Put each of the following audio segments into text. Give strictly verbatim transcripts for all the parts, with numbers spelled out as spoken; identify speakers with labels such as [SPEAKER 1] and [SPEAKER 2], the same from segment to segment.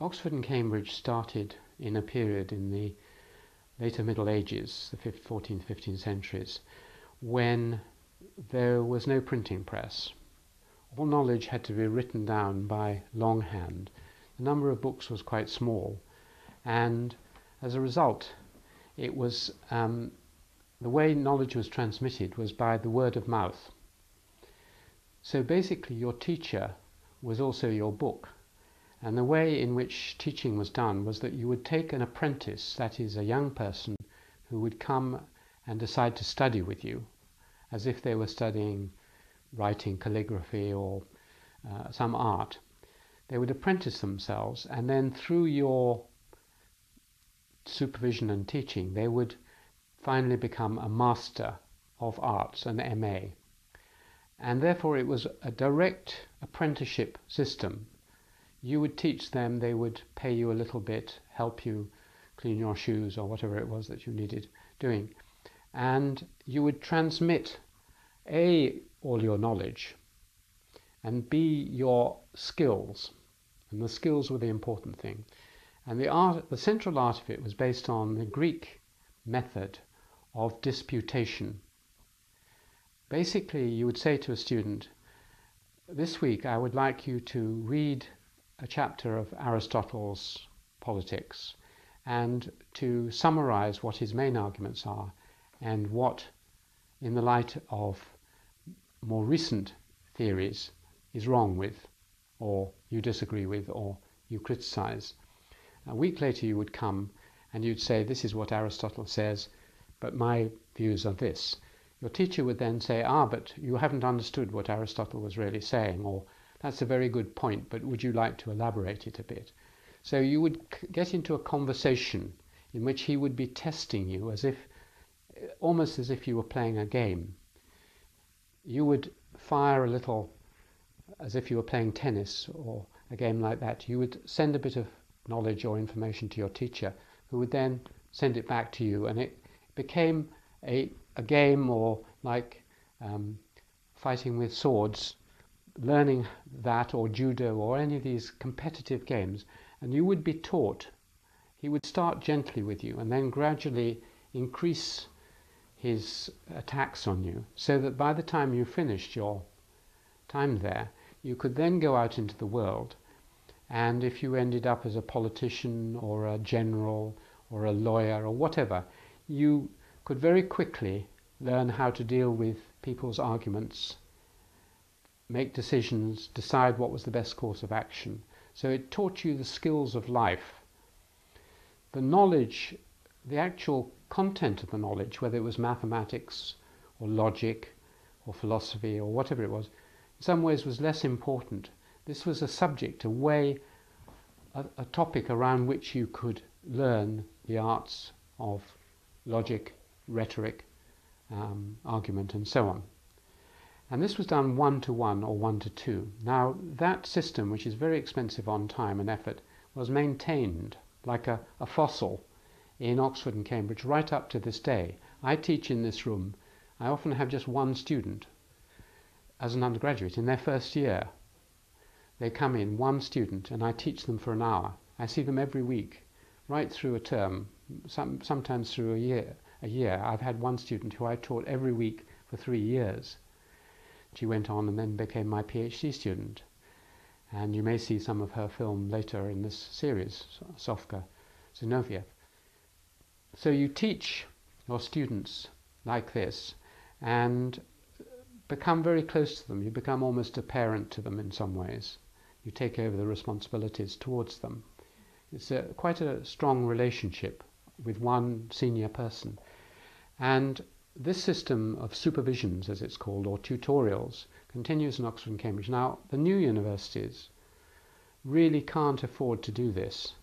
[SPEAKER 1] Oxford and Cambridge started in a period in the later Middle Ages, the fourteenth, fifteenth centuries, when there was no printing press. All knowledge had to be written down by longhand. The number of books was quite small, and as a result, it was um, the way knowledge was transmitted was by the word of mouth. So basically, your teacher was also your book. And the way in which teaching was done was that you would take an apprentice, that is a young person, who would come and decide to study with you, as if they were studying writing, calligraphy, or uh, some art. They would apprentice themselves, and then through your supervision and teaching, they would finally become a master of arts, an M A. And therefore it was a direct apprenticeship system. You would teach them, they would pay you a little bit, help you clean your shoes or whatever it was that you needed doing. And you would transmit, A, all your knowledge, and B, your skills. And the skills were the important thing. And the art, the central art of it was based on the Greek method of disputation. Basically, you would say to a student, this week I would like you to read a chapter of Aristotle's Politics and to summarize what his main arguments are and what, in the light of more recent theories, is wrong with, or you disagree with, or you criticize. A week later you would come and you'd say, this is what Aristotle says, but my views are this. Your teacher would then say, ah, but you haven't understood what Aristotle was really saying, or that's a very good point, but would you like to elaborate it a bit? So you would get into a conversation in which he would be testing you as if, almost as if you were playing a game. You would fire a little, as if you were playing tennis or a game like that. You would send a bit of knowledge or information to your teacher, who would then send it back to you, and it became a, a game, or like um, fighting with swords, learning that, or judo, or any of these competitive games, and you would be taught. He would start gently with you and then gradually increase his attacks on you, so that by the time you finished your time there, you could then go out into the world, and if you ended up as a politician or a general or a lawyer or whatever, you could very quickly learn how to deal with people's arguments, make decisions, decide what was the best course of action. So it taught you the skills of life. The knowledge, the actual content of the knowledge, whether it was mathematics or logic or philosophy or whatever it was, in some ways was less important. This was a subject, a way, a, a topic around which you could learn the arts of logic, rhetoric, um, argument, and so on. And this was done one to one or one to two. Now that system, which is very expensive on time and effort, was maintained like a, a fossil in Oxford and Cambridge right up to this day. I teach in this room. I often have just one student as an undergraduate in their first year. They come in, one student, and I teach them for an hour. I see them every week, right through a term, some, sometimes through a year. A year. I've had one student who I taught every week for three years. She went on and then became my PhD student. And you may see some of her film later in this series, Sofka Zinoviev. So you teach your students like this and become very close to them. You become almost a parent to them in some ways. You take over the responsibilities towards them. It's a, quite a strong relationship with one senior person. And this system of supervisions, as it's called, or tutorials, continues in Oxford and Cambridge. Now, the new universities really can't afford to do this.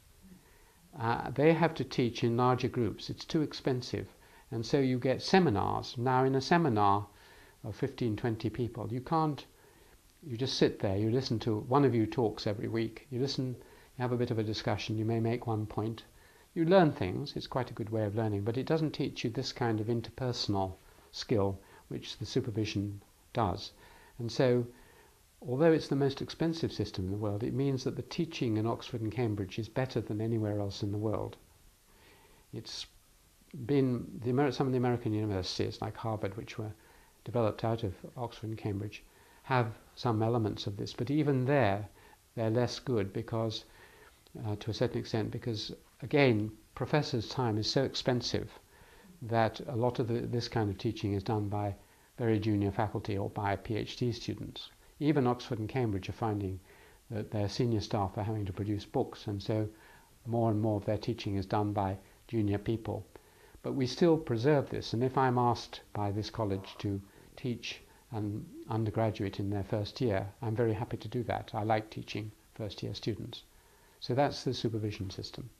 [SPEAKER 1] Uh, they have to teach in larger groups. It's too expensive. And so you get seminars. Now, in a seminar of fifteen, twenty people, you can't, you just sit there, you listen to, one of you talks every week, you listen, you have a bit of a discussion, you may make one point. You learn things, it's quite a good way of learning, but it doesn't teach you this kind of interpersonal skill which the supervision does. And so although it's the most expensive system in the world, it means that the teaching in Oxford and Cambridge is better than anywhere else in the world. It's been, the Amer- some of the American universities, like Harvard, which were developed out of Oxford and Cambridge, have some elements of this, but even there, they're less good because, uh, to a certain extent, because, again, professors' time is so expensive that a lot of the, this kind of teaching is done by very junior faculty or by PhD students. Even Oxford and Cambridge are finding that their senior staff are having to produce books, and so more and more of their teaching is done by junior people. But we still preserve this, and if I'm asked by this college to teach an undergraduate in their first year, I'm very happy to do that. I like teaching first year students. So that's the supervision system.